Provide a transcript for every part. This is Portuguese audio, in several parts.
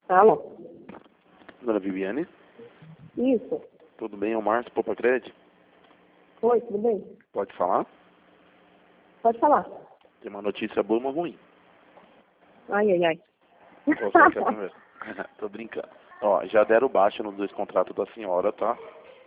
Alô? Dona Viviane, Isso. tudo bem? É o Márcio Popacred? Oi, tudo bem? Pode falar? Pode falar. Tem uma notícia boa e uma ruim. Ai, ai, ai. Qual será que é a primeira? Tô brincando. Ó, já deram baixa nos 2 contratos da senhora, tá?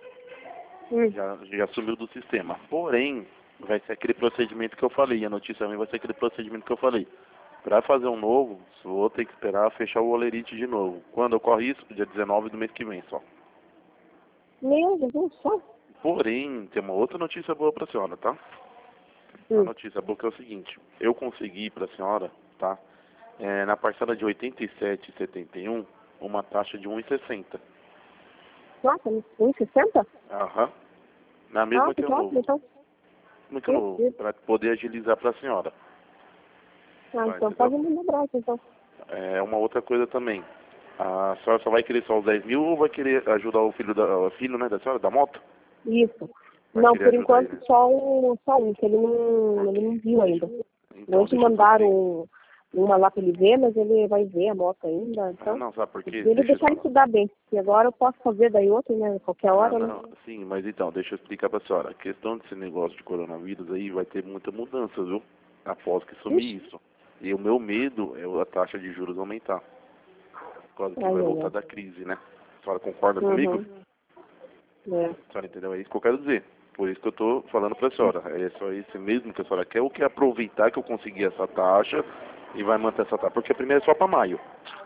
Já sumiu do sistema. Porém, vai ser aquele procedimento que eu falei. A notícia ruim vai ser aquele procedimento que eu falei. Pra fazer um novo, vou ter que esperar fechar o olerite de novo. Quando ocorre isso? Dia 19 do mês que vem só. Meu Deus, só? Porém, tem uma outra notícia boa pra senhora, tá? A notícia boa que é o seguinte. Eu consegui pra senhora, tá? Na parcela de R$ 87,71, uma taxa de 1,60. Nossa, 1,60? Aham. Na mesma que Que eu top, novo. então. Mesma que eu novo. Pra poder agilizar pra senhora. Então pode me lembrar, então. Uma outra coisa também. A senhora só vai querer só os 10 mil ou vai querer ajudar o filho, né, da senhora, da moto? Isso. Vai Não, querer por ajudar enquanto ele. só um, que ele não viu ainda. Então, Hoje deixa eu mandaram uma lá pra ele ver, mas ele vai ver a moto ainda. Então, não, sabe por quê? ele Deixa eu deixar ele falar. estudar bem. E agora eu posso fazer daí outro, né? Qualquer hora, né? Sim, mas então, deixa eu explicar pra senhora. A questão desse negócio de coronavírus aí vai ter muita mudança, viu? Após que sumir isso. E o meu medo é a taxa de juros aumentar. Por causa que vai voltar da crise, né? A senhora concorda comigo? A senhora entendeu? É isso que eu quero dizer. Por isso que eu tô falando pra senhora. É só isso mesmo que a senhora quer, ou quer aproveitar que eu consegui essa taxa e vai manter essa taxa? Porque a primeira é só pra maio.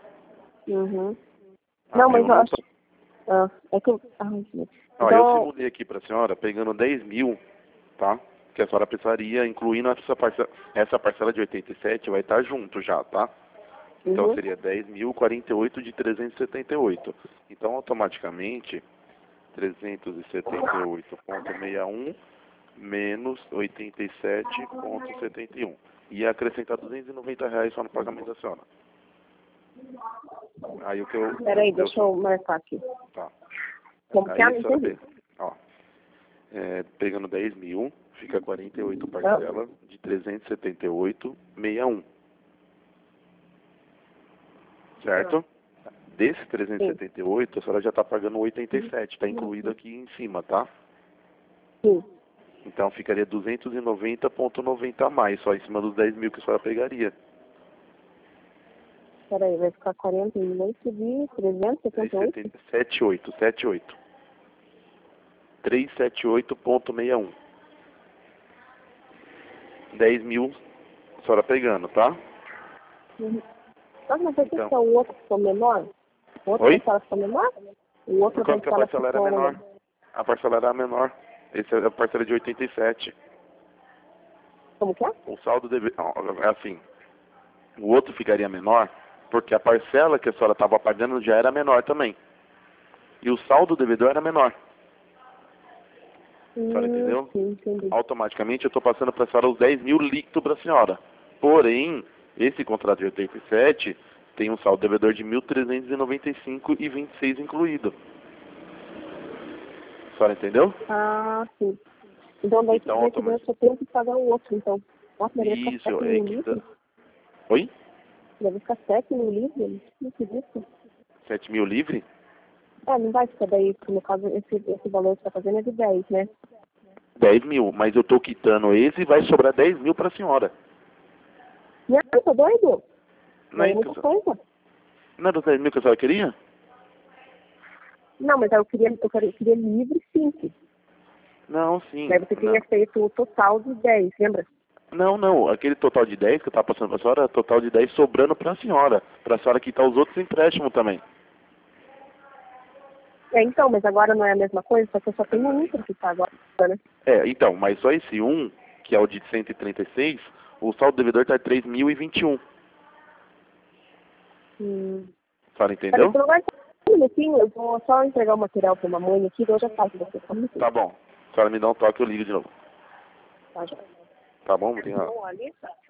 Não, mas eu acho... é que eu... Ó, eu simulei aqui pra senhora, pegando 10 mil, tá? Que a senhora precisaria, incluindo essa parcela de 87, vai estar junto já, tá? Então seria 10.048 de 378. Então, automaticamente, 378,61 menos 87,71. Ia acrescentar R$ 290 só no pagamento da senhora. Aí o que eu... Peraí, deixa eu marcar aqui. Tá. Como que é? Não entendi. Ó, pegando 10 mil, fica 48 parcela de 378,61. Certo? Desse 378, a senhora já está pagando 87, está incluído aqui em cima, tá? Sim. Então ficaria 290,90 a mais, só em cima dos 10 mil que a senhora pegaria. Peraí, vai ficar 48 de 378? 78. 378,61. 10 mil a senhora pegando, tá? Mas por que o outro ficou menor? O outro parcela ficou menor? O outro Por causa que a parcela era menor. A parcela era menor. Essa é a parcela de 87. Como que é? O saldo é assim. O outro ficaria menor porque a parcela que a senhora estava pagando já era menor também. E o saldo devedor era menor. A senhora entendeu? Sim, entendi. Automaticamente eu estou passando para a senhora os 10 mil líquido para a senhora. Porém, esse contrato de 87 tem um saldo devedor de 1.395,26 incluído. A senhora entendeu? Sim. Então daí eu só tenho que pagar o outro, então. Nossa, deve ficar 7 mil livre? Oi? Deve ficar 7 mil livre? Não acredito. 7 mil livre? Não vai ficar daí, porque no caso esse valor que você está fazendo é de 10, né? 10 mil, mas eu estou quitando esse e vai sobrar 10 mil para a senhora. Não, tá doido? Não é muita coisa. Não era os 10 mil que a senhora queria? Não, mas eu queria livre 5. Não, sim. Daí você tinha feito o total de 10, lembra? Não. Aquele total de 10 que eu estava passando para a senhora, total de 10 sobrando para a senhora quitar os outros empréstimos também. Então, mas agora não é a mesma coisa, só que eu só tenho um para quitar agora, né? Então, mas só esse um, que é o de 136, o saldo devedor está 3.021. A senhora entendeu? Você não vai um minutinho, eu vou só entregar o material para a mamãe aqui, eu já faço você. Tá bom. A senhora me dá um toque, eu ligo de novo. Tá, já. Tá bom? Obrigado. Alissa?